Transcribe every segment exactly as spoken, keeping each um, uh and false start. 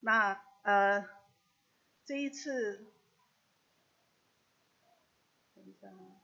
那呃这一次，等一下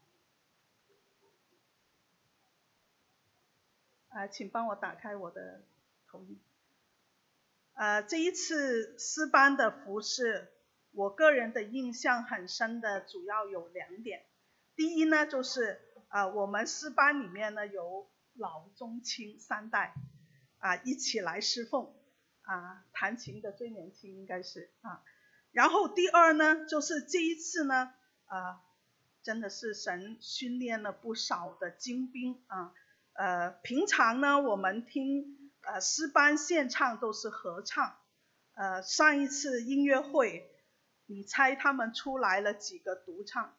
啊，请帮我打开我的投影。呃，这一次诗班的服饰，我个人的印象很深的主要有两点。第一呢，就是呃我们诗班里面呢有老中青三代啊一起来侍奉啊，弹琴的最年轻应该是啊。然后第二呢，就是这一次呢，啊真的是神训练了不少的精兵啊。呃，平常呢我们听呃诗班献唱都是合唱，呃上一次音乐会，你猜他们出来了几个独唱？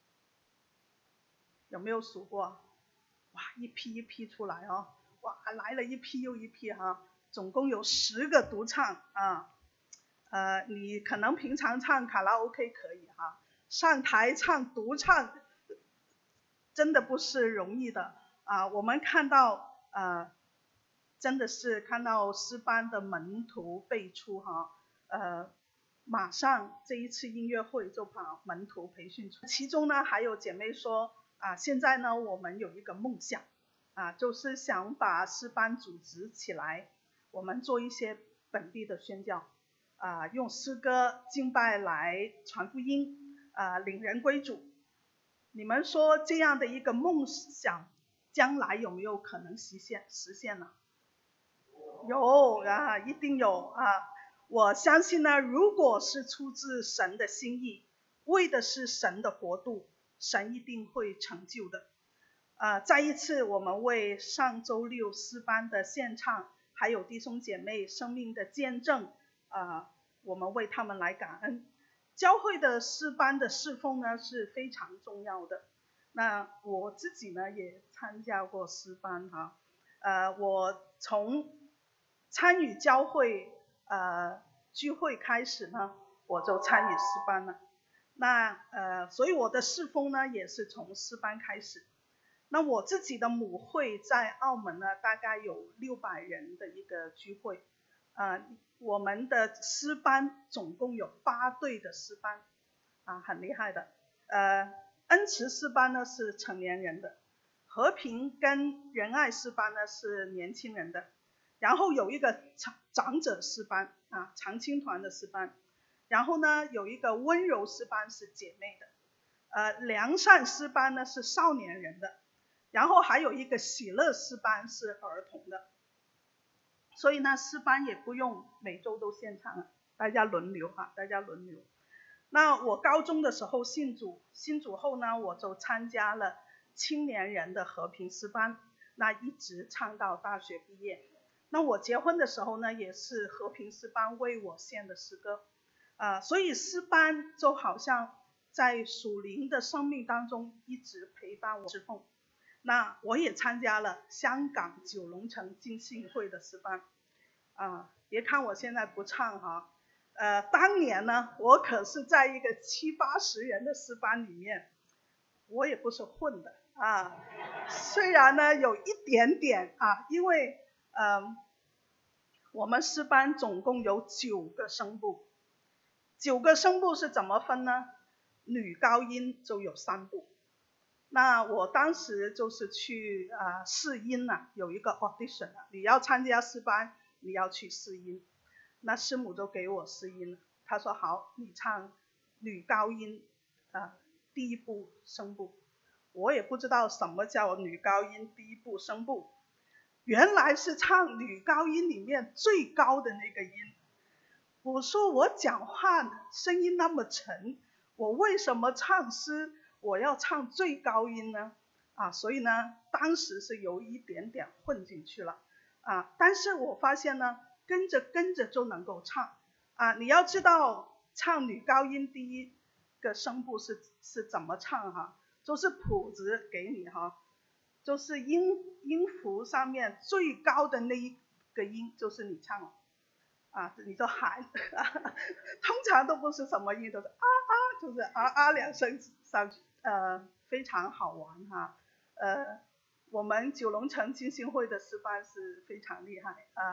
有没有数过？哇，一批一批出来哦，哇，来了一批又一批哈、啊，总共有十个独唱啊。呃，你可能平常唱卡拉 OK 可以哈、啊，上台唱独唱，真的不是容易的啊。我们看到呃，真的是看到诗班的门徒辈出哈、啊，呃。马上这一次音乐会就把门徒培训出，其中呢还有姐妹说啊，现在呢我们有一个梦想啊，就是想把诗班组织起来，我们做一些本地的宣教啊，用诗歌敬拜来传福音啊，领人归主。你们说这样的一个梦想，将来有没有可能实现实现呢？有啊，一定有啊。我相信呢，如果是出自神的心意，为的是神的国度，神一定会成就的。呃，再一次我们为上周六诗班的献唱，还有弟兄姐妹生命的见证，呃，我们为他们来感恩。教会的诗班的侍奉呢是非常重要的。那我自己呢也参加过诗班哈，呃，我从参与教会呃聚会开始呢，我就参与诗班了。那呃，所以我的侍奉呢也是从诗班开始。那我自己的母会在澳门呢，大概有六百人的一个聚会。呃，我们的诗班总共有八队的诗班，啊，很厉害的。呃，恩慈诗班呢是成年人的，和平跟仁爱诗班呢是年轻人的。然后有一个长长者诗班啊，长青团的诗班，然后呢有一个温柔诗班是姐妹的，呃，良善诗班呢是少年人的，然后还有一个喜乐诗班是儿童的。所以呢，诗班也不用每周都献唱了，大家轮流啊，大家轮流。那我高中的时候信主，信主后呢，我就参加了青年人的和平诗班，那一直唱到大学毕业。那我结婚的时候呢，也是和平诗班为我献的诗歌，呃，所以诗班就好像在属灵的生命当中一直陪伴我侍奉。那我也参加了香港九龙城浸信会的诗班，啊，别看我现在不唱哈，呃，当年呢，我可是在一个七八十人的诗班里面，我也不是混的啊，虽然呢有一点点啊，因为嗯、呃，我们诗班总共有九个声部，九个声部是怎么分呢？女高音就有三部。那我当时就是去呃试音了，有一个 audition 了，你要参加诗班，你要去试音。那师母就给我试音了，她说好，你唱女高音呃第一部声部。我也不知道什么叫女高音第一部声部，原来是唱女高音里面最高的那个音。我说我讲话声音那么沉，我为什么唱诗我要唱最高音呢？啊，所以呢，当时是有一点点混进去了啊。但是我发现呢，跟着跟着就能够唱啊。你要知道，唱女高音第一个声部是是怎么唱哈？就是谱子给你哈，就是音音符上面最高的那一个音就是你唱了。啊，你就喊，通常都不是什么音，都是啊啊，就是啊啊两声上去，呃，非常好玩哈。呃，我们九龙城浸信会的诗班是非常厉害啊，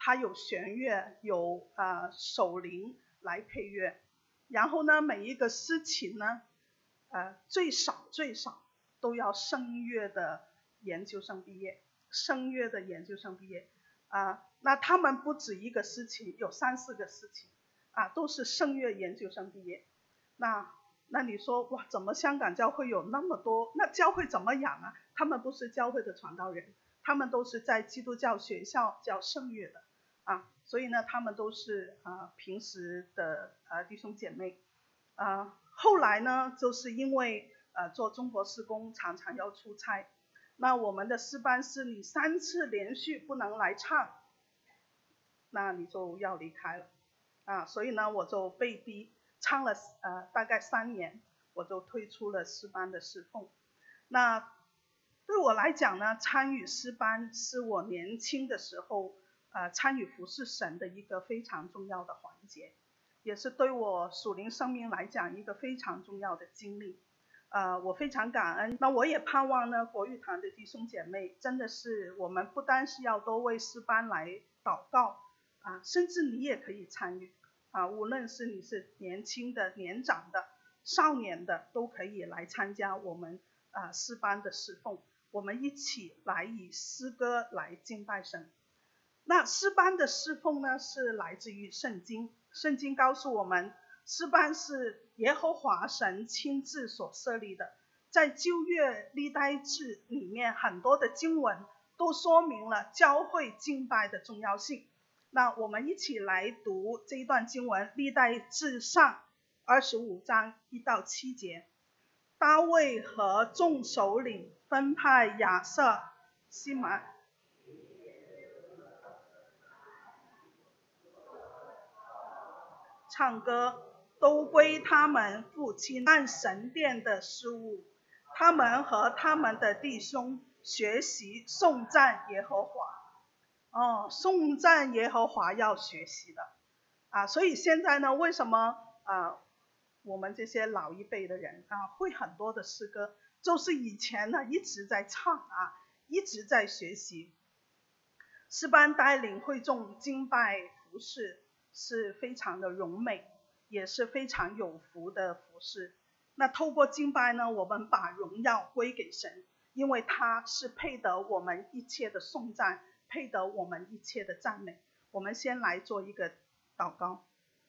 它有弦乐，有呃手铃来配乐，然后呢，每一个司琴呢，呃最少最少都要声乐的研究生毕业，声乐的研究生毕业啊、呃，那他们不止一个司琴，有三四个司琴啊，都是声乐研究生毕业。那那你说哇，怎么香港教会有那么多？那教会怎么养啊？他们不是教会的传道人，他们都是在基督教学校教圣乐的啊，所以呢，他们都是啊、呃、平时的呃弟兄姐妹啊、呃。后来呢，就是因为呃做中国事工常常要出差，那我们的诗班是你三次连续不能来唱，那你就要离开了啊，所以呢，我就被逼。唱了呃大概三年，我就退出了诗班的侍奉。那对我来讲呢，参与诗班是我年轻的时候呃参与服侍神的一个非常重要的环节，也是对我属灵生命来讲一个非常重要的经历。呃，我非常感恩。那我也盼望呢，国语堂的弟兄姐妹真的是我们不单是要多为诗班来祷告啊，甚至你也可以参与。啊，无论是你是年轻的、年长的、少年的，都可以来参加我们啊诗班的侍奉。我们一起来以诗歌来敬拜神。那诗班的侍奉呢，是来自于圣经。圣经告诉我们，诗班是耶和华神亲自所设立的。在旧约历代志里面，很多的经文都说明了教会敬拜的重要性。那我们一起来读这一段经文，历代志上二十五章一到七节。大卫和众首领分派亚瑟、西马唱歌，都归他们父亲按神殿的事务。他们和他们的弟兄学习颂赞耶和华。哦，颂赞耶和华要学习的啊，所以现在呢，为什么啊我们这些老一辈的人啊会很多的诗歌，就是以前呢一直在唱啊，一直在学习。诗班带领会众敬拜服事是非常的荣美，也是非常有福的服事。那透过敬拜呢，我们把荣耀归给神，因为他是配得我们一切的颂赞，配得我们一切的赞美。我们先来做一个祷告。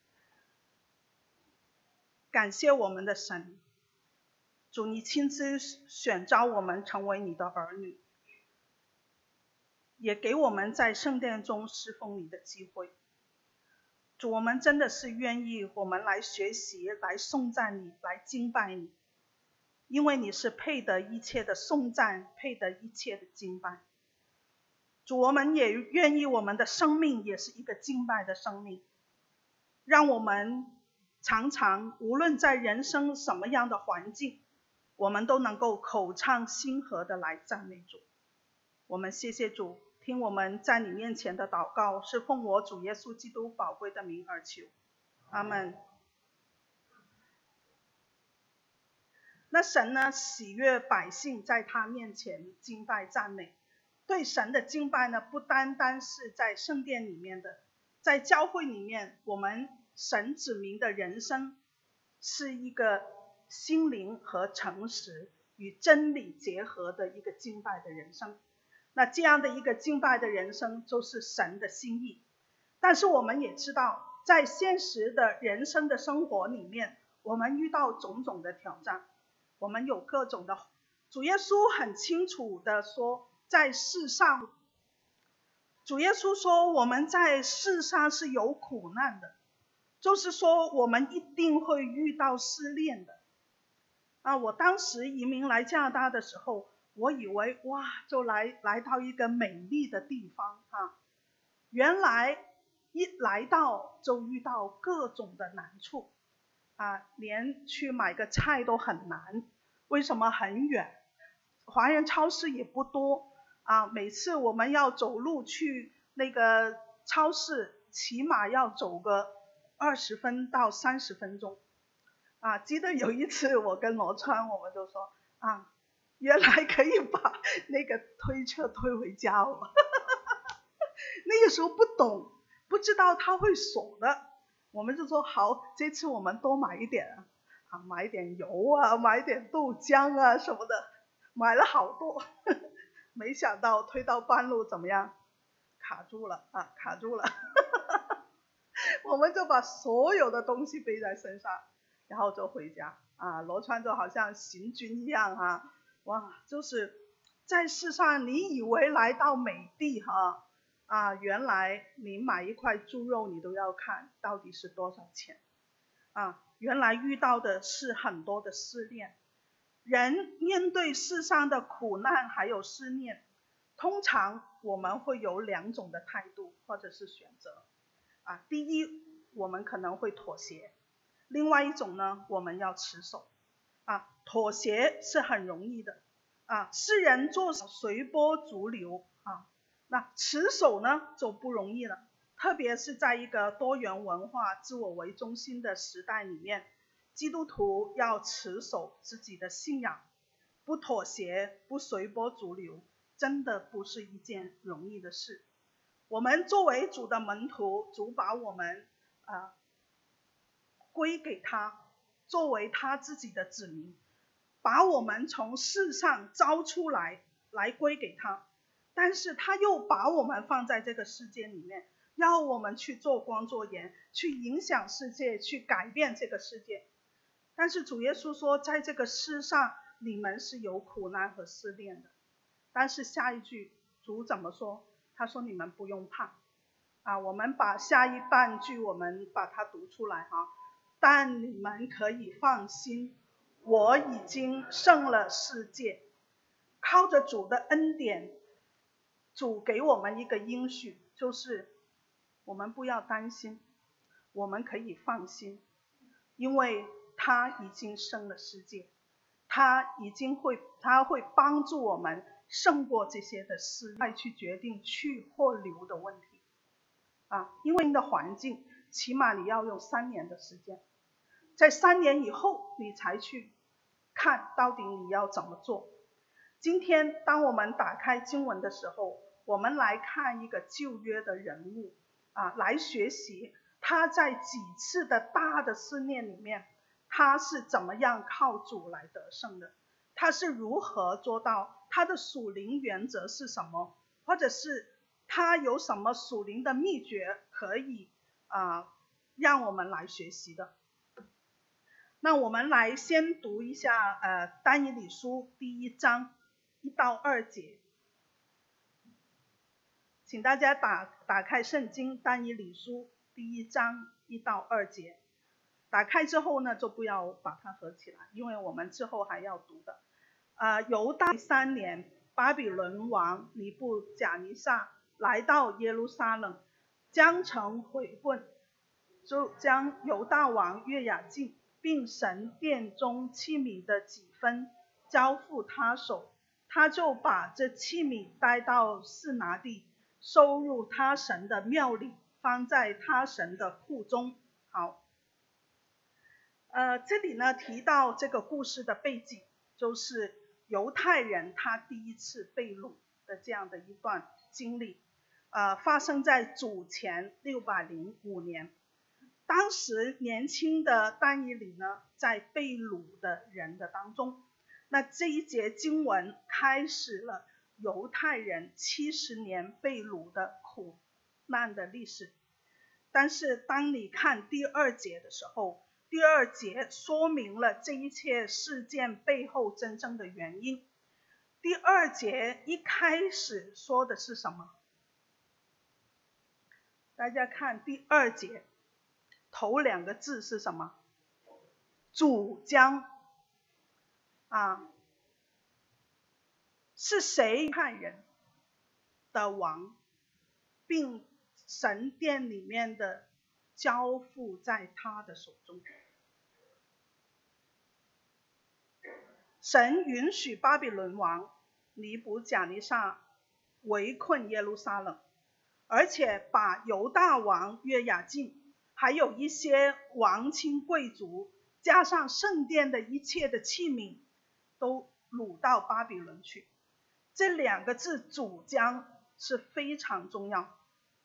感谢我们的神，主，你亲自选召我们成为你的儿女，也给我们在圣殿中侍奉你的机会。主，我们真的是愿意我们来学习，来颂赞你，来敬拜你，因为你是配得一切的颂赞，配得一切的敬拜。主，我们也愿意我们的生命也是一个敬拜的生命，让我们常常无论在人生什么样的环境，我们都能够口唱心和的来赞美主。我们谢谢主，听我们在你面前的祷告，是奉我主耶稣基督宝贵的名而求，阿们。那神呢，喜悦百姓在他面前敬拜赞美。对神的敬拜呢，不单单是在圣殿里面的，在教会里面，我们神子民的人生是一个心灵和诚实与真理结合的一个敬拜的人生。那这样的一个敬拜的人生就是神的心意。但是我们也知道，在现实的人生的生活里面，我们遇到种种的挑战，我们有各种的，主耶稣很清楚的说，在世上，主耶稣说我们在世上是有苦难的，就是说我们一定会遇到试炼的。啊，我当时移民来加拿大的时候，我以为哇，就来来到一个美丽的地方啊，原来一来到就遇到各种的难处啊，连去买个菜都很难。为什么？很远，华人超市也不多啊，每次我们要走路去那个超市，起码要走个二十分到三十分钟啊。记得有一次我跟罗川，我们就说啊，原来可以把那个推车推回家了那个时候不懂，不知道它会锁的，我们就说好，这次我们多买一点啊，买一点油啊，买一点豆浆啊什么的，买了好多，没想到推到半路怎么样？卡住了啊，卡住了。我们就把所有的东西背在身上，然后就回家啊。罗川就好像行军一样啊，哇，就是在世上你以为来到美地哈啊，原来你买一块猪肉你都要看到底是多少钱啊，原来遇到的是很多的试炼。人面对世上的苦难还有试炼，通常我们会有两种的态度或者是选择啊，第一，我们可能会妥协，另外一种呢，我们要持守啊。妥协是很容易的啊，世人做随波逐流啊，那持守呢就不容易了，特别是在一个多元文化、自我为中心的时代里面，基督徒要持守自己的信仰，不妥协，不随波逐流，真的不是一件容易的事。我们作为主的门徒，主把我们呃归给他，作为他自己的子民，把我们从世上招出来，来归给他。但是他又把我们放在这个世界里面，要我们去做光做盐，去影响世界，去改变这个世界。但是主耶稣说，在这个世上你们是有苦难和试炼的。但是下一句主怎么说？他说你们不用怕啊，我们把下一半句我们把它读出来哈。但你们可以放心，我已经胜了世界。靠着主的恩典，主给我们一个应许，就是我们不要担心，我们可以放心，因为他已经胜了世界，他已经会他会帮助我们胜过这些的事，再去决定去或留的问题啊。因为你的环境起码你要用三年的时间，在三年以后你才去看到底你要怎么做。今天当我们打开经文的时候，我们来看一个旧约的人物啊，来学习他在几次的大的试炼里面，他是怎么样靠主来得胜的，他是如何做到，他的属灵原则是什么，或者是他有什么属灵的秘诀可以啊让我们来学习的。那我们来先读一下呃但以理书第一章一到二节，请大家打打开圣经但以理书第一章一到二节。打开之后呢，就不要把它合起来，因为我们之后还要读的。呃，犹大三年，巴比伦王尼布甲尼撒来到耶路撒冷，将城毁混，就将犹大王约雅敬并神殿中器皿的几分交付他手，他就把这器皿带到示拿地，收入他神的庙里，放在他神的库中。好，呃，这里呢提到这个故事的背景，就是犹太人他第一次被掳的这样的一段经历，呃，发生在主前六百零五年。当时年轻的但以理呢，在被掳的人的当中。那这一节经文开始了犹太人七十年被掳的苦难的历史。但是当你看第二节的时候，第二节说明了这一切事件背后真正的原因。第二节一开始说的是什么？大家看第二节头两个字是什么？主将啊，是谁看人的王，并神殿里面的交付在他的手中。神允许巴比伦王尼布甲尼撒围困耶路撒冷，而且把犹大王约雅敬还有一些王亲贵族加上圣殿的一切的器皿都掳到巴比伦去。这两个字主将是非常重要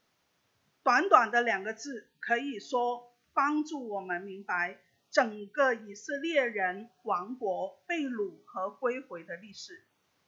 短短的两个字可以说帮助我们明白整个以色列人王国被掳和归回的历史。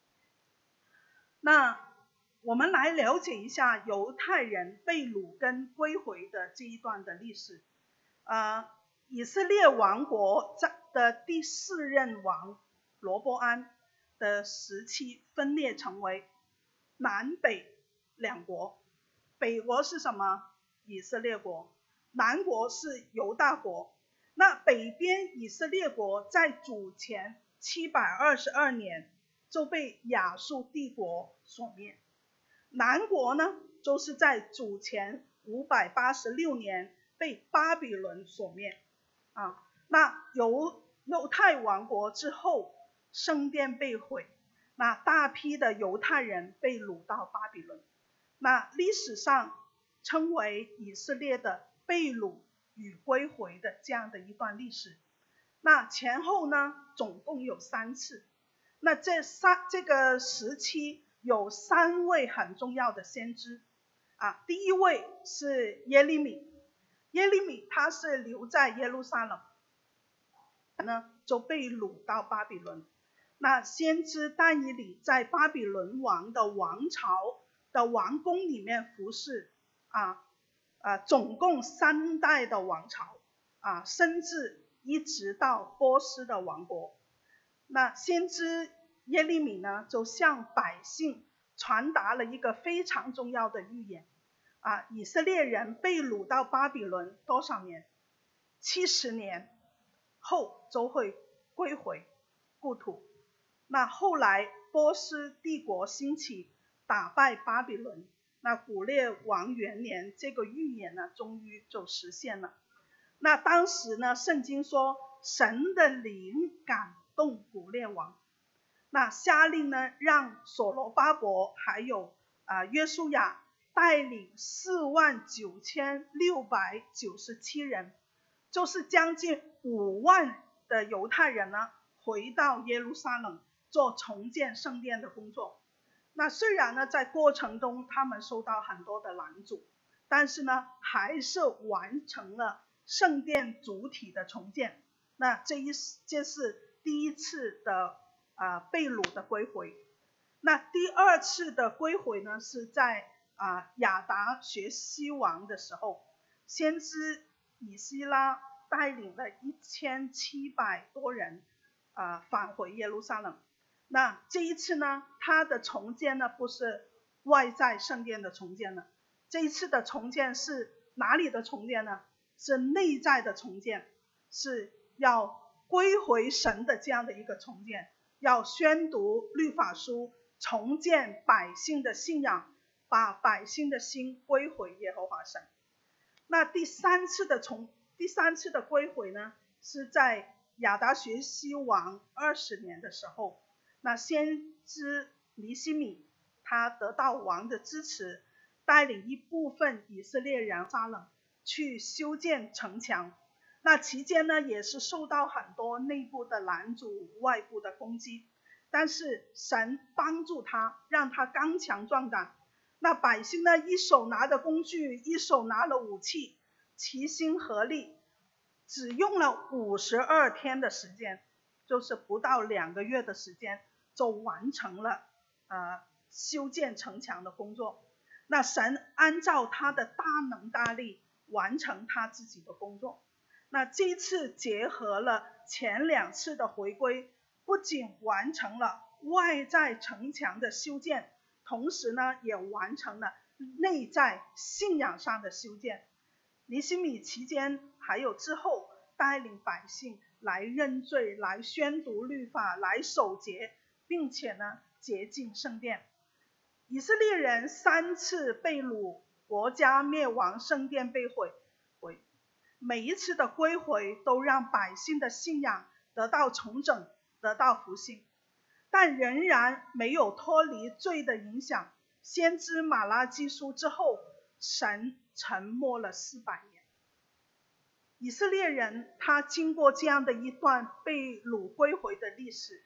那我们来了解一下犹太人被掳跟归回的这一段的历史。呃，以色列王国的第四任王罗波安的时期分裂成为南北两国，北国是什么？以色列国，南国是犹大国。那北边以色列国在主前七百二十二年就被亚述帝国所灭，南国呢就是在主前五百八十六年被巴比伦所灭啊。那犹犹太王国之后，圣殿被毁，那大批的犹太人被掳到巴比伦，那历史上称为以色列的被掳与归回的这样的一段历史。那前后呢总共有三次，那这三这个时期有三位很重要的先知啊。第一位是耶利米，耶利米他是留在耶路撒冷呢，就被掳到巴比伦。那先知但以理在巴比伦王的王朝的王宫里面服侍啊，啊总共三代的王朝啊，甚至一直到波斯的王国。那先知耶利米呢，就向百姓传达了一个非常重要的预言啊，以色列人被掳到巴比伦多少年？七十年后就会归回故土。那后来波斯帝国兴起，打败巴比伦，那古列王元年，这个预言呢终于就实现了。那当时呢圣经说神的灵感动古列王，那下令呢让所罗巴伯还有啊约书亚带领四万九千六百九十七人，就是将近五万的犹太人呢回到耶路撒冷做重建圣殿的工作。那虽然呢在过程中他们受到很多的拦阻，但是呢还是完成了圣殿主体的重建。那这一这是第一次的啊、呃、被掳的归回。那第二次的归回呢是在啊、呃、亚达学西王的时候，先知以西拉带领了一千七百多人啊、呃、返回耶路撒冷。那这一次呢他的重建呢不是外在圣殿的重建了，这一次的重建是哪里的重建呢？是内在的重建，是要归回神的这样的一个重建，要宣读律法书，重建百姓的信仰，把百姓的心归回耶和华神。那第三次的重第三次的归回呢是在亚达学西王二十年的时候，那先知尼希米他得到王的支持，带领一部分以色列人撒冷去修建城墙。那期间呢也是受到很多内部的拦阻，外部的攻击，但是神帮助他，让他刚强壮胆。那百姓呢一手拿着工具，一手拿了武器，齐心合力，只用了五十二天的时间，就是不到两个月的时间就完成了呃修建城墙的工作。那神按照他的大能大力完成他自己的工作。那这一次结合了前两次的回归，不仅完成了外在城墙的修建，同时呢也完成了内在信仰上的修建。尼希米期间还有之后带领百姓来认罪，来宣读律法，来守节，并且呢洁净圣殿。以色列人三次被掳，国家灭亡，圣殿被毁，每一次的归回都让百姓的信仰得到重整，得到复兴，但仍然没有脱离罪的影响。先知马拉基书之后，神沉默了四百年。以色列人他经过这样的一段被掳归回的历史，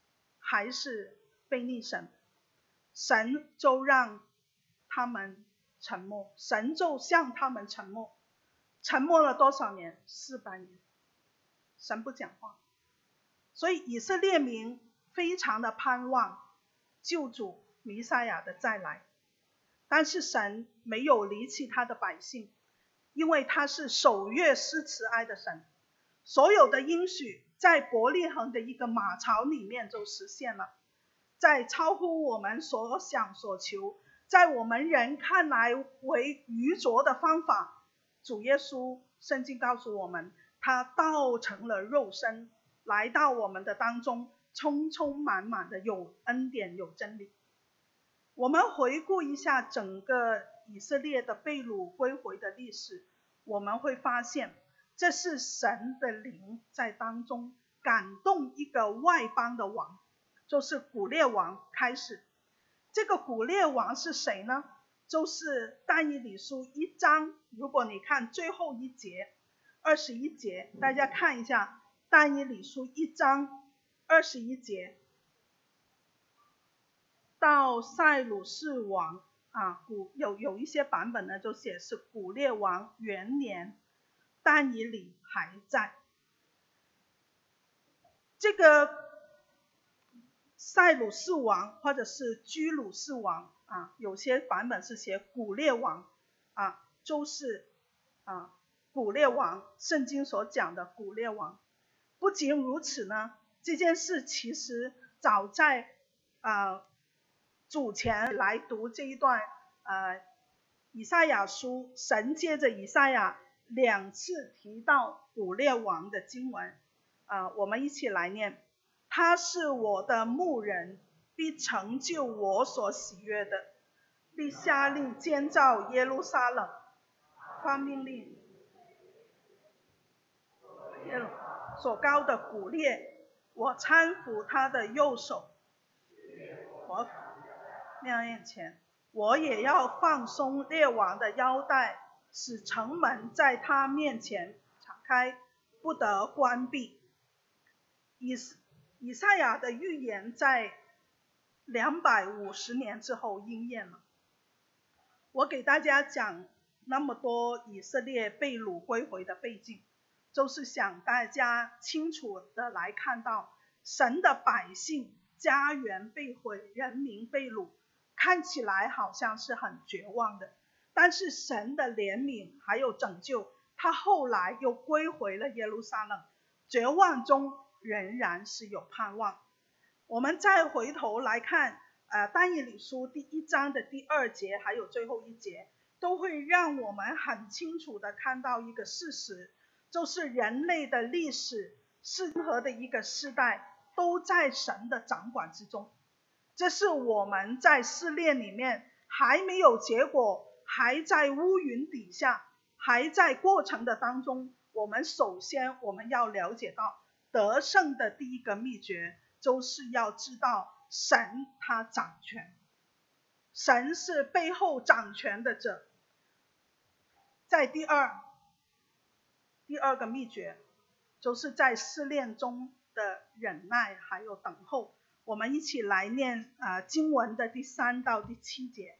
还是背逆神，神就让他们沉默，神就向他们沉默。沉默了多少年？四百年，神不讲话。所以以色列民非常的盼望救主弥赛亚的再来，但是神没有离弃他的百姓，因为他是守约施慈爱的神，所有的应许在伯利恒的一个马槽里面就实现了，在超乎我们所想所求，在我们人看来为愚拙的方法，主耶稣圣经告诉我们，他道成了肉身，来到我们的当中，充充满满的有恩典有真理。我们回顾一下整个以色列的被掳归回的历史，我们会发现这是神的灵在当中感动一个外邦的王，就是古列王开始。这个古列王是谁呢？就是但以理书一章，如果你看最后一节二十一节，大家看一下但以理书一章二十一节到塞鲁士王啊，古有有一些版本呢就写是古列王元年，但以理还在。这个塞鲁士王或者是居鲁士王啊，有些版本是写古列王啊，就是啊古列王，圣经所讲的古列王。不仅如此呢，这件事其实早在啊主前来读这一段呃以赛亚书，神借着以赛亚两次提到古列王的经文啊，我们一起来念。他是我的牧人，必成就我所喜悦的，必下令建造耶路撒冷，发命令所高的古列，我搀扶他的右手，我面前，我也要放松列王的腰带，使城门在他面前敞开，不得关闭。以以赛亚的预言在两百五十年之后应验了。我给大家讲那么多以色列被掳归回的背景，就是想大家清楚的来看到神的百姓家园被毁，人民被掳，看起来好像是很绝望的，但是神的怜悯还有拯救，他后来又归回了耶路撒冷，绝望中仍然是有盼望。我们再回头来看呃，但以理书第一章的第二节还有最后一节，都会让我们很清楚的看到一个事实，就是人类的历史，任何的一个世代都在神的掌管之中。这是我们在试炼里面还没有结果，还在乌云底下，还在过程的当中，我们首先我们要了解到得胜的第一个秘诀，就是要知道神他掌权，神是背后掌权的者。在第二第二个秘诀，就是在试炼中的忍耐还有等候。我们一起来念呃经文的第三到第七节。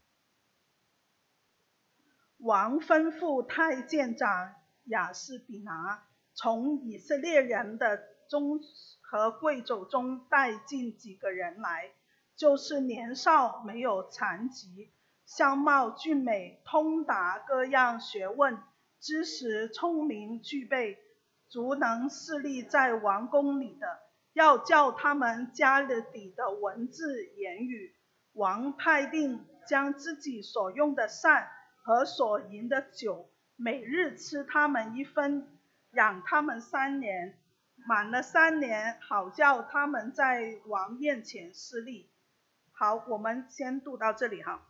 王吩咐太监长亚斯比拿，从以色列人的中和贵胄中带进几个人来，就是年少没有残疾，相貌俊美，通达各样学问，知识聪明具备，足能侍立在王宫里的，要叫他们加了底的文字言语。王派定将自己所用的膳和所饮的酒，每日吃他们一分，养他们三年，满了三年，好叫他们在王面前侍立。好，我们先读到这里哈。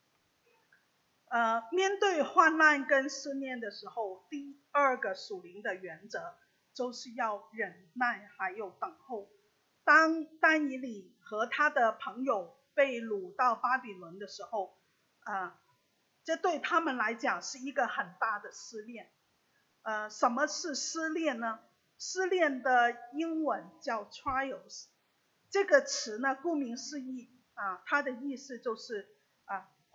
呃，面对患难跟试炼的时候，第二个属灵的原则就是要忍耐还有等候。当但以理和他的朋友被掳到巴比伦的时候，呃，这对他们来讲是一个很大的试炼。呃，什么是试炼呢？试炼的英文叫 trials， 这个词呢，顾名思义啊，它的意思就是啊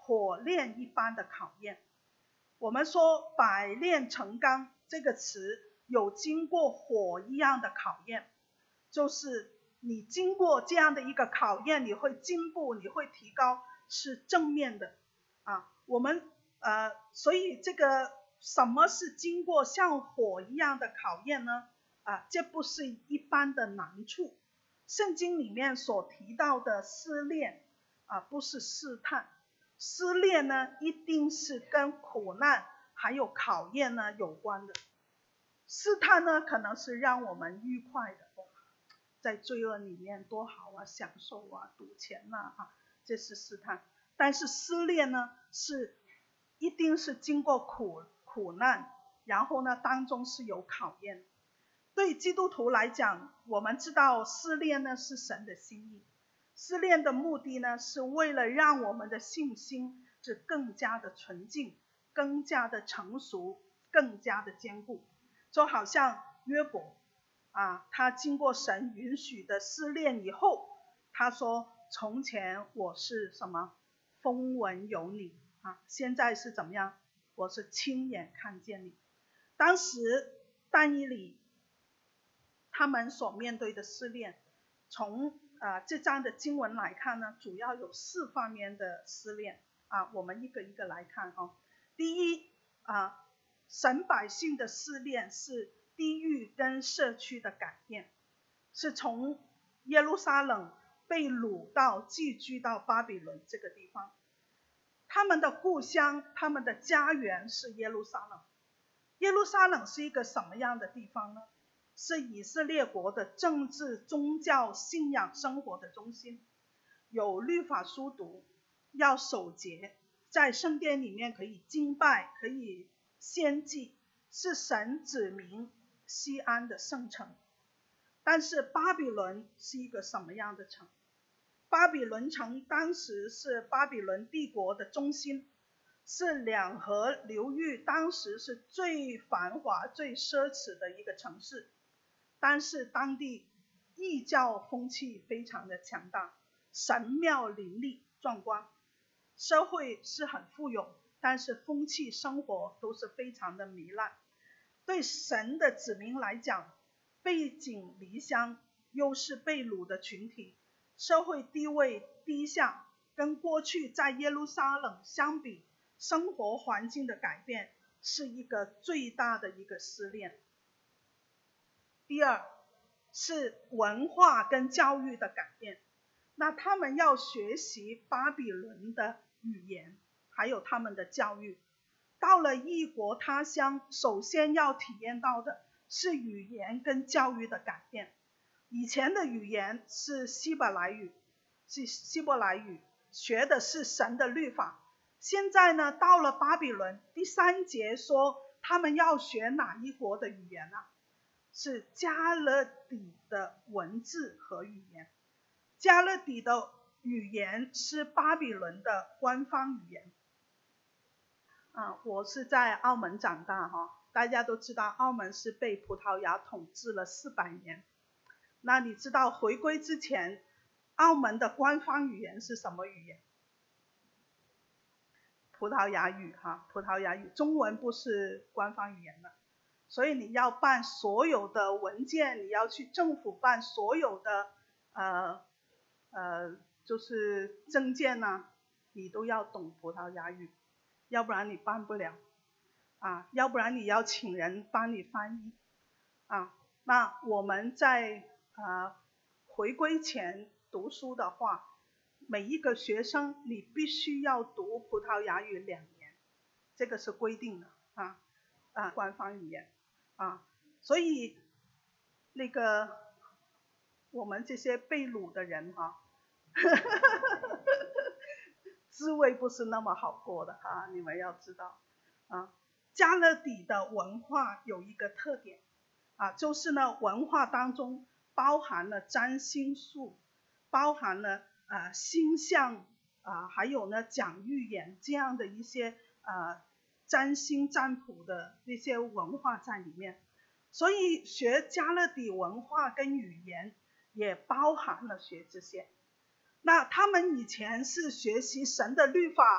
火炼一般的考验。我们说百炼成钢这个词有经过火一样的考验，就是你经过这样的一个考验，你会进步，你会提高，是正面的啊。我们呃，所以这个什么是经过像火一样的考验呢？啊，这不是一般的难处。圣经里面所提到的试炼啊，不是试探，试炼呢一定是跟苦难还有考验呢有关的。试探呢可能是让我们愉快的，在罪恶里面多好啊，享受啊，赌钱呐 啊, 啊，这是试探。但是试炼呢是一定是经过苦苦难，然后呢当中是有考验。对基督徒来讲，我们知道试炼呢是神的心意，试炼的目的呢是为了让我们的信心是更加的纯净，更加的成熟，更加的坚固。就好像约伯啊，他经过神允许的试炼以后，他说从前我是什么风闻有你啊，现在是怎么样？我是亲眼看见你。当时但以理他们所面对的试炼，从呃这章的经文来看呢，主要有四方面的试炼啊，我们一个一个来看哦。第一啊，神百姓的试炼是地域跟社区的改变，是从耶路撒冷被掳到寄居到巴比伦这个地方。他们的故乡，他们的家园是耶路撒冷。耶路撒冷是一个什么样的地方呢？是以色列国的政治、宗教、信仰生活的中心，有律法书读，要守节，在圣殿里面可以敬拜，可以献祭，是神子民西安的圣城。但是巴比伦是一个什么样的城？巴比伦城当时是巴比伦帝国的中心，是两河流域当时是最繁华最奢侈的一个城市。但是当地异教风气非常的强大，神庙林立壮观，社会是很富有，但是风气生活都是非常的糜烂。对神的子民来讲，背井离乡，又是被掳的群体，社会地位低下，跟过去在耶路撒冷相比，生活环境的改变是一个最大的一个试炼。第二是文化跟教育的改变，那他们要学习巴比伦的语言，还有他们的教育。到了异国他乡，首先要体验到的是语言跟教育的改变。以前的语言是希伯来语，是希伯来语，学的是神的律法。现在呢，到了巴比伦，第三节说他们要学哪一国的语言啊？是加勒底的文字和语言。加勒底的语言是巴比伦的官方语言。啊，我是在澳门长大哈，大家都知道澳门是被葡萄牙统治了四百年。那你知道回归之前，澳门的官方语言是什么语言？葡萄牙语哈，葡萄牙语，中文不是官方语言的。所以你要办所有的文件，你要去政府办所有的呃呃就是证件呢、啊，你都要懂葡萄牙语，要不然你办不了啊，要不然你要请人帮你翻译啊。那我们在呃回归前读书的话，每一个学生你必须要读葡萄牙语两年，这个是规定的啊啊官方语言。啊，所以那个我们这些被掳的人哈、啊，滋味不是那么好过的哈、啊，你们要知道啊。加勒底的文化有一个特点啊，就是呢文化当中包含了占星术，包含了呃星象啊，还有呢讲预言这样的一些呃占星占卜的那些文化在里面。所以学加勒底文化跟语言也包含了学这些。那他们以前是学习神的律法，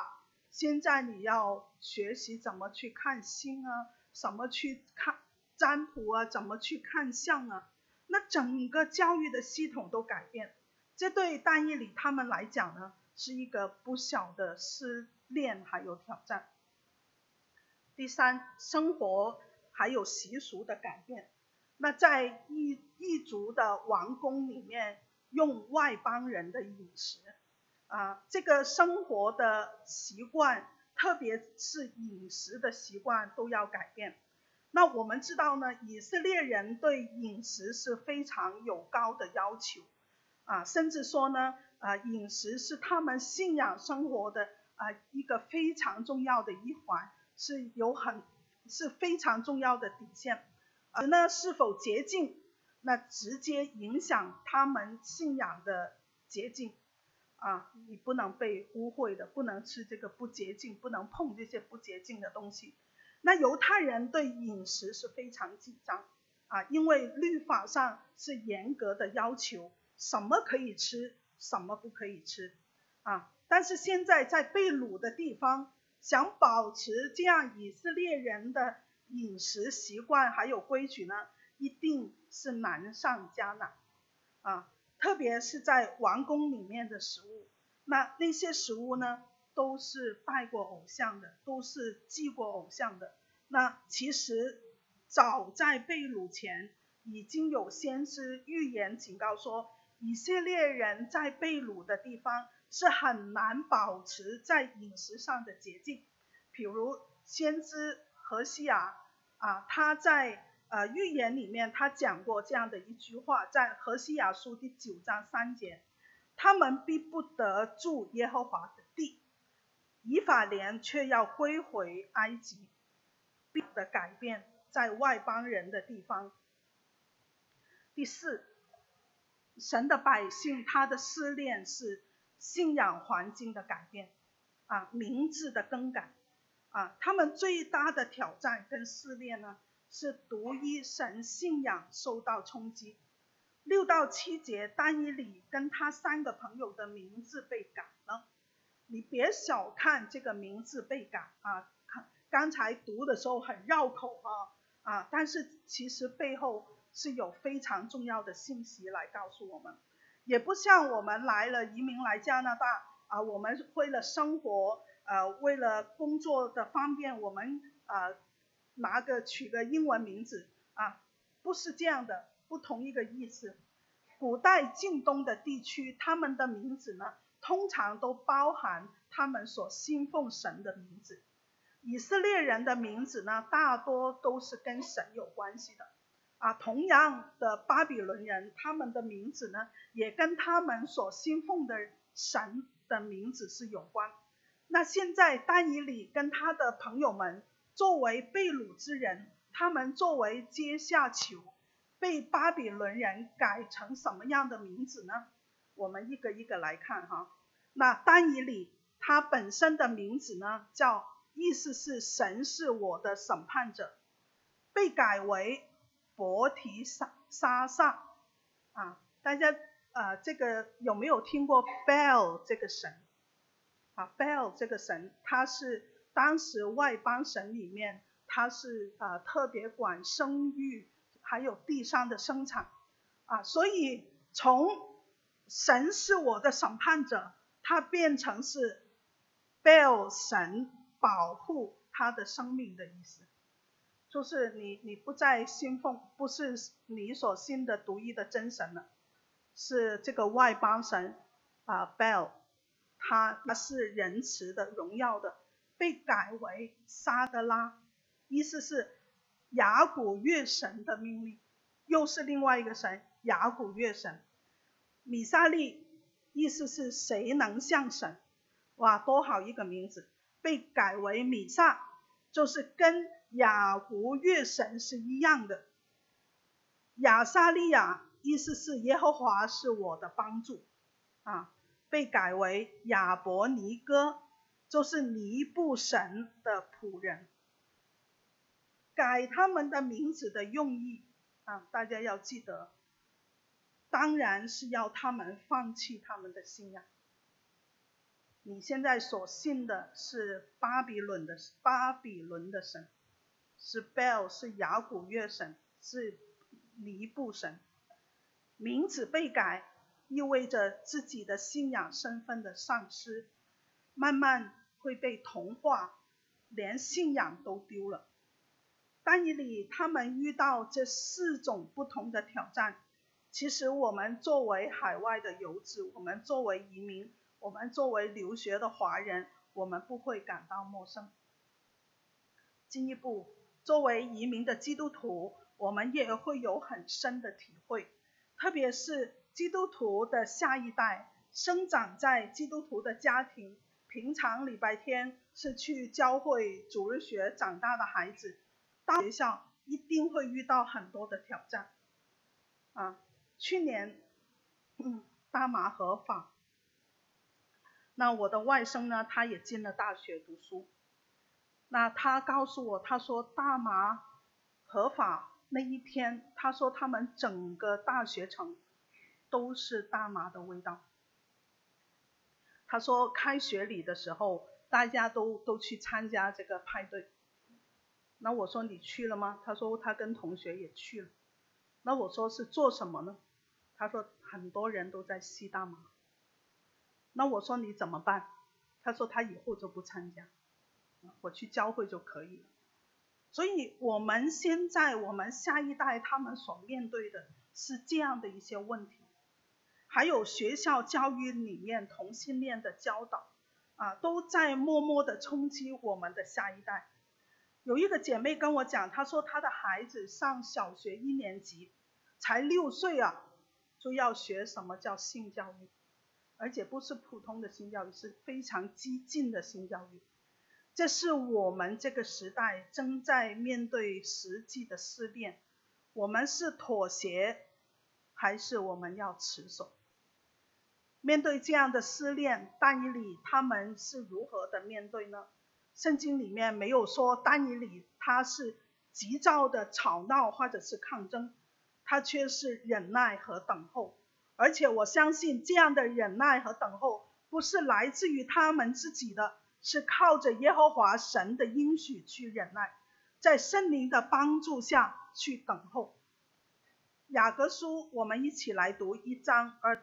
现在你要学习怎么去看星啊，怎么去看占卜啊，怎么去看相啊，那整个教育的系统都改变，这对但以理他们来讲呢，是一个不小的试炼还有挑战。第三，生活还有习俗的改变。那在异异族的王宫里面，用外邦人的饮食啊，这个生活的习惯，特别是饮食的习惯都要改变。那我们知道呢，以色列人对饮食是非常有高的要求啊，甚至说呢，啊，饮食是他们信仰生活的啊一个非常重要的一环，是有很是非常重要的底线。而呢，是否洁净，那直接影响他们信仰的洁净啊，你不能被污秽的，不能吃这个不洁净，不能碰这些不洁净的东西。那犹太人对饮食是非常紧张啊，因为律法上是严格的要求，什么可以吃，什么不可以吃啊。但是现在在被掳的地方，想保持这样以色列人的饮食习惯还有规矩呢，一定是难上加难啊，特别是在王宫里面的食物，那那些食物呢，都是拜过偶像的，都是祭过偶像的。那其实早在被掳前，已经有先知预言警告说，以色列人在被掳的地方是很难保持在饮食上的洁净。比如先知何西亚啊，他在呃预言里面他讲过这样的一句话，在何西亚书第九章三节，他们必不得住耶和华的地，以法莲却要归回埃及。必的改变在外邦人的地方。第四，神的百姓他的试炼是信仰环境的改变啊，名字的更改啊，他们最大的挑战跟试炼呢，是独一神信仰受到冲击。六到七节，但以理跟他三个朋友的名字被改了。你别小看这个名字被改啊，刚才读的时候很绕口啊啊，但是其实背后是有非常重要的信息来告诉我们。也不像我们来了移民来加拿大啊，我们为了生活呃，为了工作的方便，我们呃拿个取个英文名字啊，不是这样的，不同一个意思。古代近东的地区，他们的名字呢，通常都包含他们所信奉神的名字。以色列人的名字呢，大多都是跟神有关系的啊。同样的，巴比伦人他们的名字呢，也跟他们所信奉的神的名字是有关。那现在但以理跟他的朋友们作为被掳之人，他们作为阶下囚，被巴比伦人改成什么样的名字呢？我们一个一个来看哈。那但以理他本身的名字呢，叫意思是神是我的审判者，被改为伯提沙撒啊。大家呃，这个有没有听过 Baal 这个神啊 ？Baal 这个神，他是当时外邦神里面，他是呃特别管生育还有地上的生产啊，所以从神是我的审判者，他变成是 Baal 神保护他的生命的意思，就是你你不再信奉，不是你所信的独一的真神了，是这个外邦神啊 Baal， 他他是仁慈的、荣耀的，被改为撒德拉，意思是雅古月神的命令，又是另外一个神雅古月神。米沙利意思是谁能像神，哇，多好一个名字，被改为米撒，就是跟雅古月神是一样的。亚撒利亚意思是耶和华是我的帮助啊，被改为亚伯尼哥，就是尼布神的仆人。改他们的名字的用意啊，大家要记得，当然是要他们放弃他们的信仰。 你现在所信的是巴比伦的巴比伦的神，是 Baal， 是雅古月神，是尼布神。名字被改意味着自己的信仰身份的丧失，慢慢会被同化，连信仰都丢了。但以理他们遇到这四种不同的挑战，其实我们作为海外的游子，我们作为移民，我们作为留学的华人，我们不会感到陌生。进一步，作为移民的基督徒，我们也会有很深的体会，特别是基督徒的下一代，生长在基督徒的家庭，平常礼拜天是去教会主日学长大的孩子，到学校一定会遇到很多的挑战。啊，去年，嗯，大麻合法，那我的外甥呢，他也进了大学读书。那他告诉我，他说大麻合法那一天，他说他们整个大学城都是大麻的味道。他说开学礼的时候，大家都都去参加这个派对。那我说你去了吗？他说他跟同学也去了。那我说是做什么呢？他说很多人都在吸大麻。那我说你怎么办？他说他以后就不参加，我去教会就可以了。所以我们现在我们下一代他们所面对的是这样的一些问题。还有学校教育里面同性恋的教导啊，都在默默的冲击我们的下一代。有一个姐妹跟我讲，她说她的孩子上小学一年级，才六岁啊，就要学什么叫性教育，而且不是普通的性教育，是非常激进的性教育。这是我们这个时代正在面对实际的试炼，我们是妥协，还是我们要持守？面对这样的试炼，但以理他们是如何的面对呢？圣经里面没有说但以理他是急躁的吵闹或者是抗争，他却是忍耐和等候。而且我相信这样的忍耐和等候不是来自于他们自己的，是靠着耶和华神的应许去忍耐，在圣灵的帮助下去等候。雅各书我们一起来读一章二，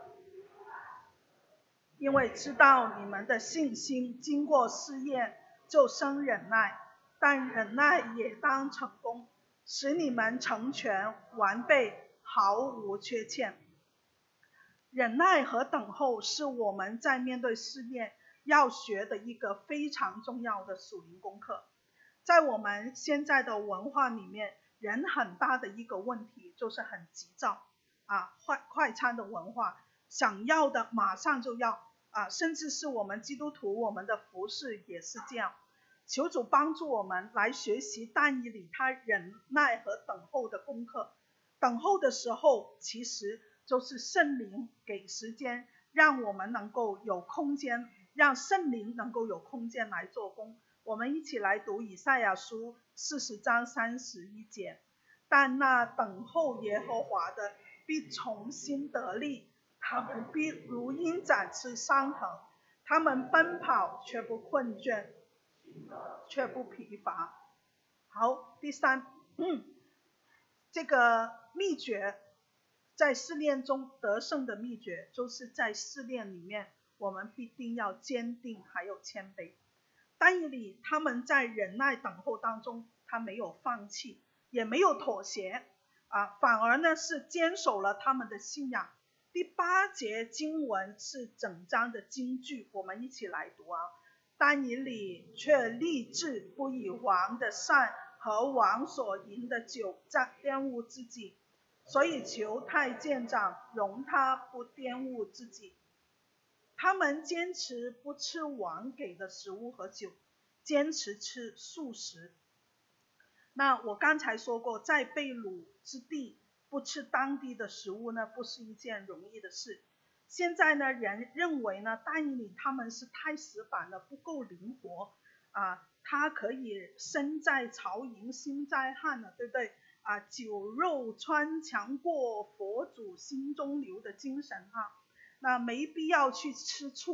因为知道你们的信心经过试验，就生忍耐，但忍耐也当成功，使你们成全完备，毫无缺欠。忍耐和等候是我们在面对试验要学的一个非常重要的属灵功课。在我们现在的文化里面，人很大的一个问题就是很急躁啊，快快餐的文化，想要的马上就要啊，甚至是我们基督徒，我们的服事也是这样。求主帮助我们来学习但以理他忍耐和等候的功课。等候的时候，其实就是圣灵给时间，让我们能够有空间，让圣灵能够有空间来做工。我们一起来读以赛亚书四十章三十一节，但那等候耶和华的必重新得力，他们必如鹰展翅上腾，他们奔跑却不困倦，却不疲乏。好，第三，嗯，这个秘诀，在试炼中得胜的秘诀，就是在试炼里面，我们必定要坚定还有谦卑。但以理他们在忍耐等候当中，他没有放弃，也没有妥协啊，反而呢是坚守了他们的信仰。第八节经文是整章的金句，我们一起来读啊。但以理却立志不以王的膳和王所饮的酒玷污自己，所以求太监长容他不玷污自己。他们坚持不吃王给的食物和酒，坚持吃素食。那我刚才说过，在被掳之地不吃当地的食物呢，不是一件容易的事。现在呢，人认为呢，但以理他们是太死板了，不够灵活啊，他可以身在曹营心在汉了，对不对啊？酒肉穿肠过，佛祖心中留的精神哈、啊，那没必要去吃醋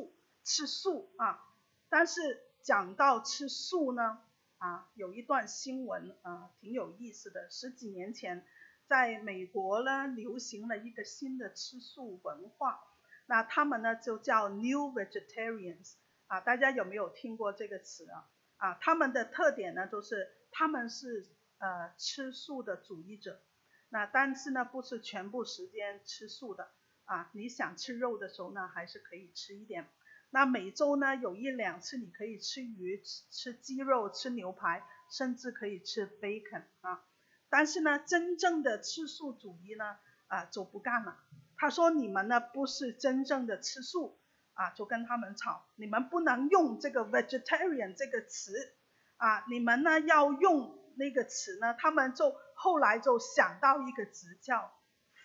吃素啊。但是讲到吃素呢，啊，有一段新闻啊，挺有意思的。十几年前，在美国呢，流行了一个新的吃素文化，那他们呢就叫 New Vegetarians 啊，大家有没有听过这个词啊？啊，他们的特点呢，就是他们是呃吃素的主义者，那但是呢，不是全部时间吃素的啊，你想吃肉的时候呢，还是可以吃一点。那每周呢有一两次你可以吃鱼、吃吃鸡肉、吃牛排，甚至可以吃 bacon 啊。但是呢，真正的吃素主义呢，啊就不干了。他说你们呢不是真正的吃素啊，就跟他们吵，你们不能用这个 vegetarian 这个词啊，你们呢要用那个词呢，他们就后来就想到一个词叫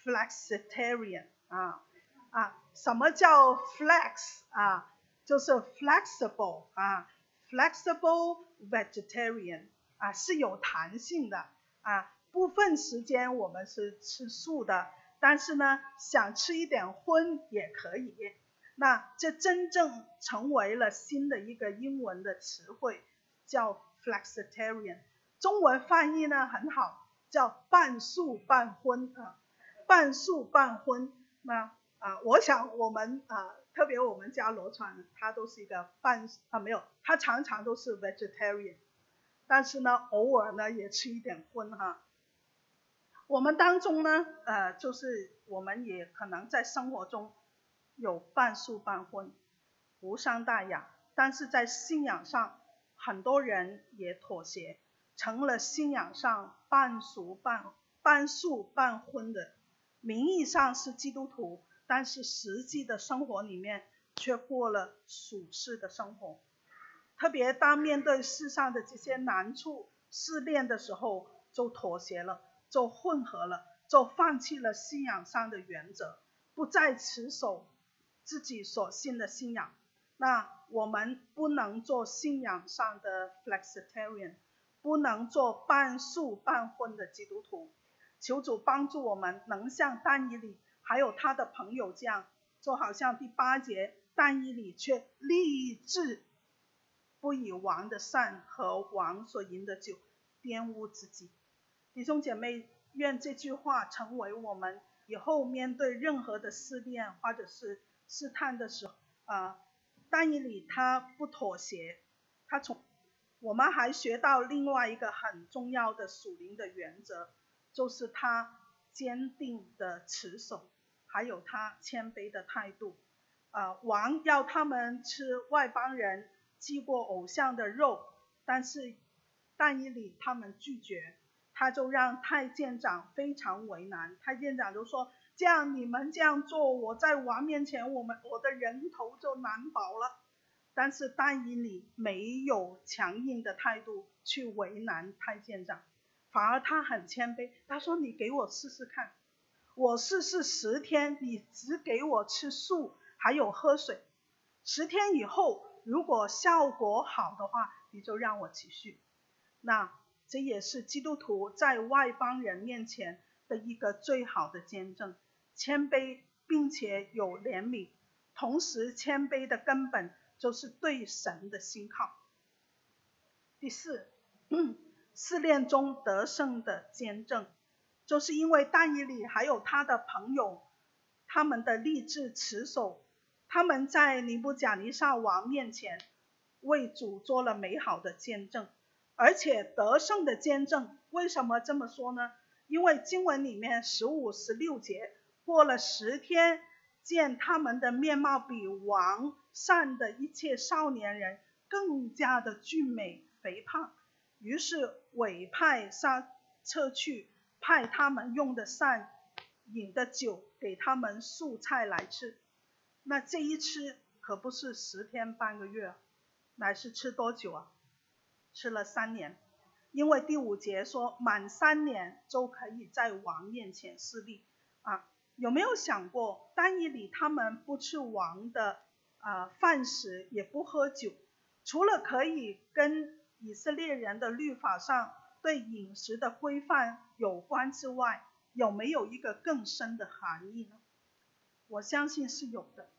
flexitarian 啊啊，什么叫 flex 啊？就是 flexible 啊 ，flexible vegetarian 啊，是有弹性的啊。部分时间我们是吃素的，但是呢，想吃一点荤也可以。那这真正成为了新的一个英文的词汇，叫 flexitarian。中文翻译呢很好，叫半素半荤啊，半素半荤。那啊，我想我们啊。特别我们家罗川，他都是一个半啊没有，他常常都是 vegetarian， 但是呢，偶尔呢也吃一点荤哈。我们当中呢，呃，就是我们也可能在生活中有半素半荤，无伤大雅。但是在信仰上，很多人也妥协，成了信仰上半素半半素半荤的，名义上是基督徒。但是实际的生活里面却过了属世的生活，特别当面对世上的这些难处试炼的时候，就妥协了，就混合了，就放弃了信仰上的原则，不再持守自己所信的信仰。那我们不能做信仰上的 flexitarian， 不能做半素半荤的基督徒。求主帮助我们能像但以理还有他的朋友这样，就好像第八节，但以理却立志不以王的善和王所饮的酒玷污自己。弟兄姐妹，愿这句话成为我们以后面对任何的试炼或者是试探的时候，呃，但以理他不妥协，他从我们还学到另外一个很重要的属灵的原则，就是他坚定的持守，还有他谦卑的态度。呃，王要他们吃外邦人祭过偶像的肉，但是但以理他们拒绝，他就让太监长非常为难。太监长就说，这样你们这样做，我在王面前我们我的人头就难保了。但是但以理没有强硬的态度去为难太监长，反而他很谦卑，他说你给我试试看，我试试十天，你只给我吃素还有喝水，十天以后如果效果好的话，你就让我继续。那这也是基督徒在外邦人面前的一个最好的见证，谦卑并且有怜悯，同时谦卑的根本就是对神的信靠。第四，试炼中得胜的见证，就是因为但以理还有他的朋友，他们的立志持守，他们在尼布甲尼撒王面前为主做了美好的见证，而且得胜的见证。为什么这么说呢？因为经文里面十五、十六节，过了十天，见他们的面貌比王善的一切少年人更加的俊美肥胖，于是委派撒策去，派他们用的膳饮的酒给他们素菜来吃。那这一吃可不是十天半个月，乃是吃多久啊？吃了三年。因为第五节说满三年就可以在王面前侍立啊。有没有想过但以理他们不吃王的、呃、饭食，也不喝酒，除了可以跟以色列人的律法上对饮食的规范有关之外，有没有一个更深的含义呢？我相信是有的。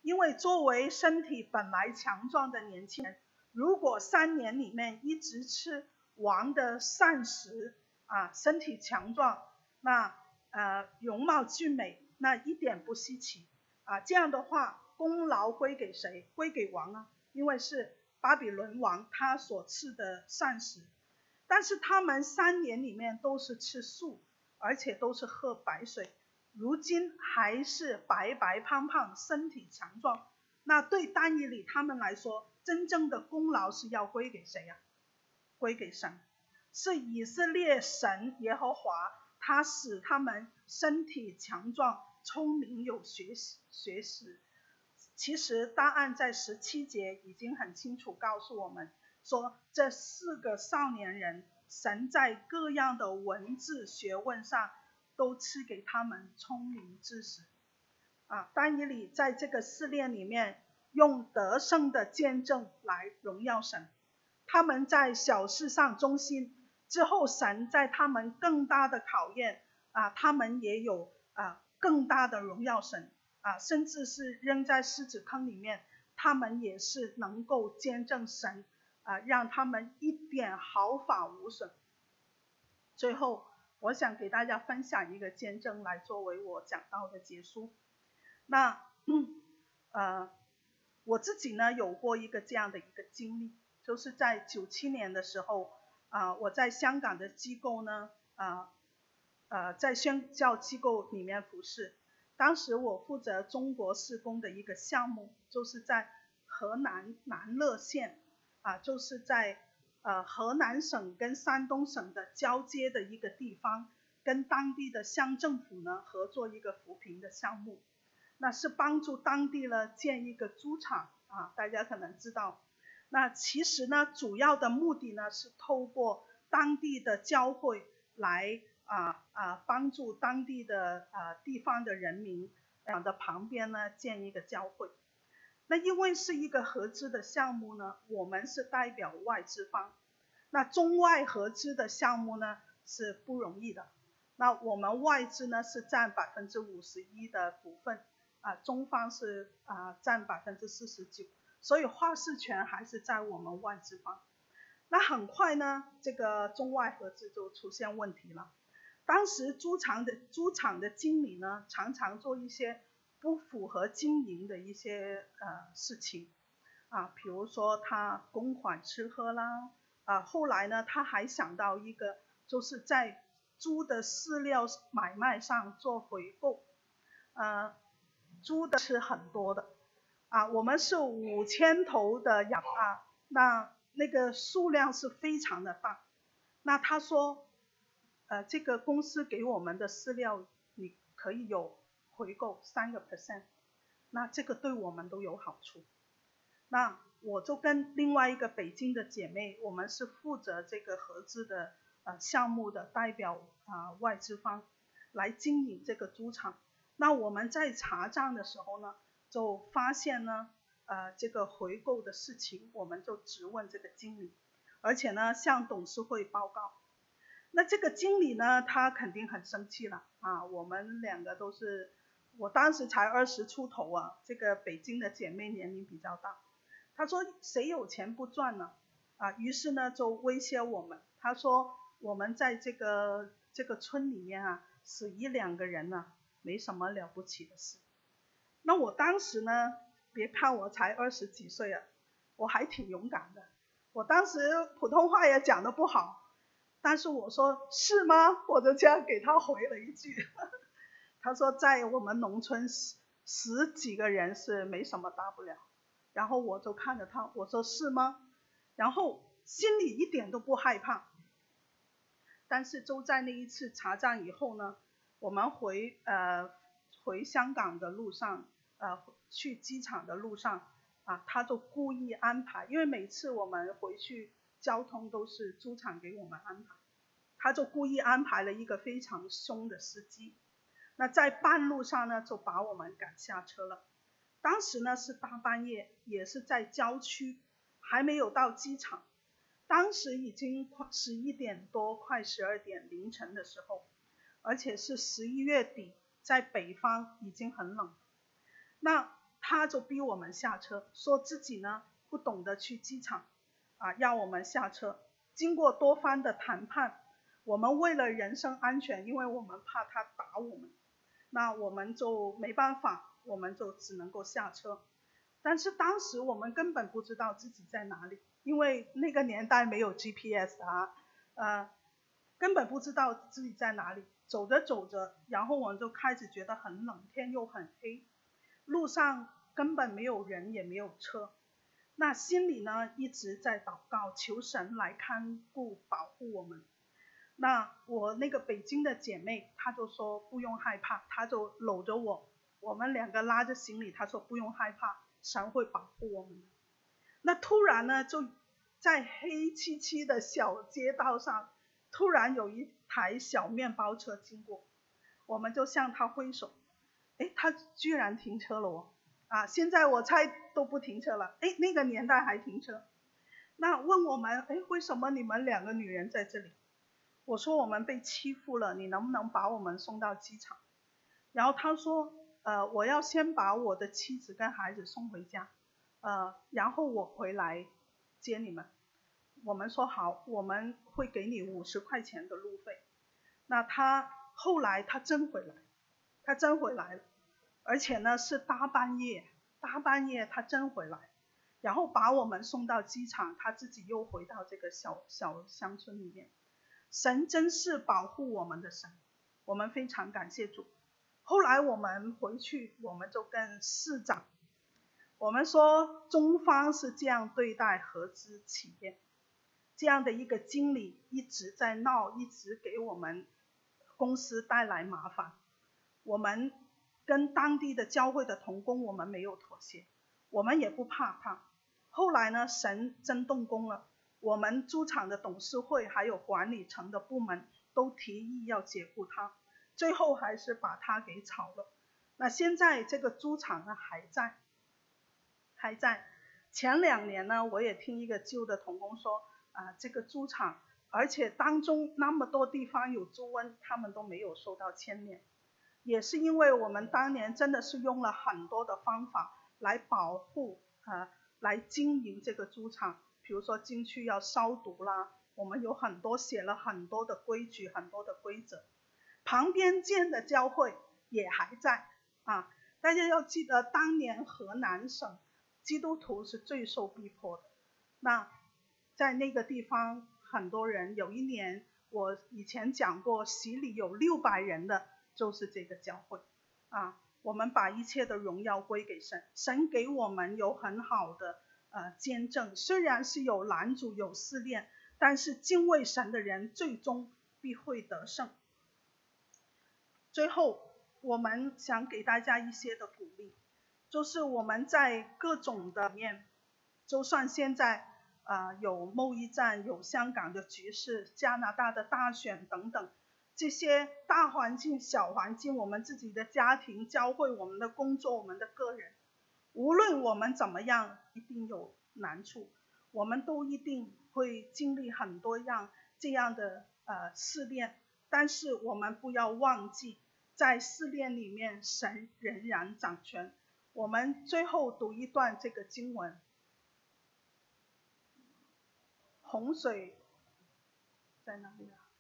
因为作为身体本来强壮的年轻人，如果三年里面一直吃王的膳食啊，身体强壮，那呃容貌俊美，那一点不稀奇啊。这样的话，功劳归给谁？归给王啊，因为是巴比伦王他所赐的膳食。但是他们三年里面都是吃素，而且都是喝白水，如今还是白白胖胖，身体强壮。那对但以理他们来说，真正的功劳是要归给谁呀？归给神，是以色列神耶和华，他使他们身体强壮，聪明有学识学识。其实答案在十七节已经很清楚告诉我们，说这四个少年人，神在各样的文字学问上都赐给他们聪明知识啊。但以理在这个试炼里面用得胜的见证来荣耀神，他们在小事上忠心，之后神在他们更大的考验啊，他们也有啊更大的荣耀神啊，甚至是扔在狮子坑里面，他们也是能够见证神啊，让他们一点毫发无损。最后我想给大家分享一个见证来作为我讲道的结束。那嗯呃我自己呢有过一个这样的一个经历，就是在九七年的时候啊、呃，我在香港的机构呢啊 呃, 呃在宣教机构里面服侍。当时我负责中国事工的一个项目，就是在河南南乐县啊，就是在呃河南省跟山东省的交接的一个地方，跟当地的乡政府呢合作一个扶贫的项目，那是帮助当地呢建一个猪场啊，大家可能知道。那其实呢主要的目的呢是透过当地的教会来啊啊帮助当地的啊地方的人民啊的旁边呢建一个教会。那因为是一个合资的项目呢，我们是代表外资方。那中外合资的项目呢是不容易的。那我们外资呢是占百分之五十一的股份，啊，中方是啊占百分之四十九，所以话事权还是在我们外资方。那很快呢，这个中外合资就出现问题了。当时猪场的猪场的经理呢，常常做一些不符合经营的一些呃事情啊，比如说他公款吃喝啦啊，后来呢他还想到一个，就是在猪的饲料买卖上做回购。呃，猪的是很多的啊，我们是五千头的羊啊，那那个数量是非常的大。那他说，呃，这个公司给我们的饲料你可以有回购三个 percent， 那这个对我们都有好处。那我就跟另外一个北京的姐妹，我们是负责这个合资的呃项目的代表啊、呃、外资方来经营这个猪场。那我们在查账的时候呢，就发现呢呃这个回购的事情，我们就质问这个经理，而且呢向董事会报告。那这个经理呢，他肯定很生气了啊！我们两个都是，我当时才二十出头啊，这个北京的姐妹年龄比较大。他说谁有钱不赚呢？啊，于是呢就威胁我们，他说我们在这个这个村里面啊，死一两个人呢、啊，没什么了不起的事。那我当时呢，别看我才二十几岁啊，我还挺勇敢的。我当时普通话也讲得不好。但是我说是吗？我就这样给他回了一句。他说在我们农村十十几个人是没什么大不了。然后我就看着他，我说是吗？然后心里一点都不害怕。但是就在那一次查账以后呢，我们回呃回香港的路上，呃去机场的路上啊，他就故意安排，因为每次我们回去交通都是猪场给我们安排，他就故意安排了一个非常凶的司机。那在半路上呢，就把我们赶下车了。当时呢是大半夜，也是在郊区，还没有到机场。当时已经快十一点多，快十二点凌晨的时候，而且是十一月底，在北方已经很冷。那他就逼我们下车，说自己呢不懂得去机场啊，要我们下车。经过多番的谈判，我们为了人身安全，因为我们怕他打我们，那我们就没办法，我们就只能够下车。但是当时我们根本不知道自己在哪里，因为那个年代没有 G P S 啊，呃，根本不知道自己在哪里。走着走着，然后我们就开始觉得很冷，天又很黑，路上根本没有人也没有车。那心里呢一直在祷告，求神来看顾保护我们。那我那个北京的姐妹，她就说不用害怕，她就搂着我，我们两个拉着行李，她说不用害怕，神会保护我们的。那突然呢，就在黑漆漆的小街道上，突然有一台小面包车经过，我们就向他挥手，诶，他居然停车了哦，啊，现在我猜都不停车了，诶，那个年代还停车。那问我们，诶，为什么你们两个女人在这里？我说我们被欺负了，你能不能把我们送到机场？然后他说，呃，我要先把我的妻子跟孩子送回家，呃，然后我回来接你们。我们说好，我们会给你五十块钱的路费。那他后来他真回来，他真回来了，而且呢是大半夜，大半夜他真回来，然后把我们送到机场，他自己又回到这个小小乡村里面。神真是保护我们的神，我们非常感谢主。后来我们回去，我们就跟市长，我们说中方是这样对待合资企业，这样的一个经理一直在闹，一直给我们公司带来麻烦。我们跟当地的教会的同工，我们没有妥协，我们也不怕他。后来呢，神真动工了，我们猪场的董事会还有管理层的部门都提议要解雇他，最后还是把他给炒了。那现在这个猪场呢还在，还在。前两年呢，我也听一个旧的同工说，啊、呃，这个猪场，而且当中那么多地方有猪瘟，他们都没有受到牵连，也是因为我们当年真的是用了很多的方法来保护，呃，来经营这个猪场，比如说进去要消毒啦，我们有很多写了很多的规矩，很多的规则。旁边建的教会也还在啊，大家要记得，当年河南省基督徒是最受逼迫的。那在那个地方，很多人，有一年我以前讲过，洗礼有六百人的，就是这个教会啊。我们把一切的荣耀归给神，神给我们有很好的呃见证，虽然是有拦阻有试炼，但是敬畏神的人最终必会得胜。最后我们想给大家一些的鼓励，就是我们在各种的面，就算现在呃有贸易战，有香港的局势，加拿大的大选等等，这些大环境小环境，我们自己的家庭教会，我们的工作，我们的个人，无论我们怎么样，一定有难处，我们都一定会经历很多样这样的呃试炼，但是我们不要忘记，在试炼里面神仍然掌权。我们最后读一段这个经文，洪水在哪里啊？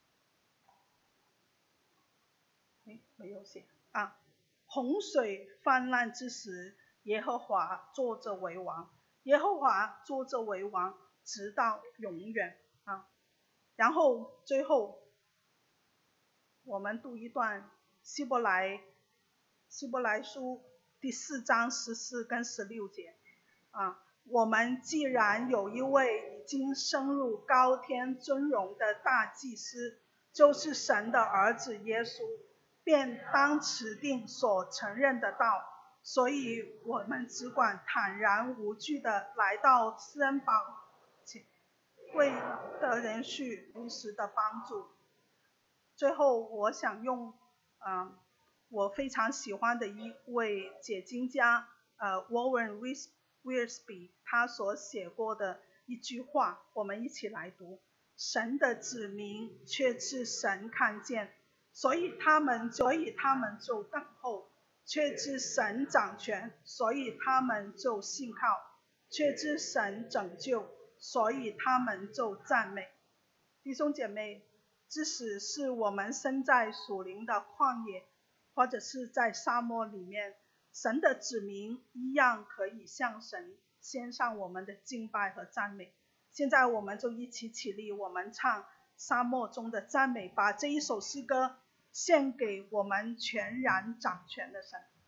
诶，没有写啊。洪水泛滥之时，耶和华坐着为王，耶和华坐着为王，直到永远啊。然后最后我们读一段希伯来希伯来书第四章十四跟十六节啊。我们既然有一位已经升入高天尊荣的大祭司，就是神的儿子耶稣，便当持定所承认的道，所以我们只管坦然无惧的来到施恩宝前，为得人续临时的帮助。最后我想用呃我非常喜欢的一位解经家呃 Warren Wiersbe 他所写过的一句话，我们一起来读：神的子民却是神看见，所以他们所以他们就等候， 却知神掌权，所以他们就信靠；却知神拯救，所以他们就赞美。弟兄姐妹，即使是我们身在属灵的旷野，或者是在沙漠里面，神的子民一样可以向神献上我们的敬拜和赞美。现在我们就一起起立，我们唱沙漠中的赞美，把这一首诗歌献给我们全然掌权的神。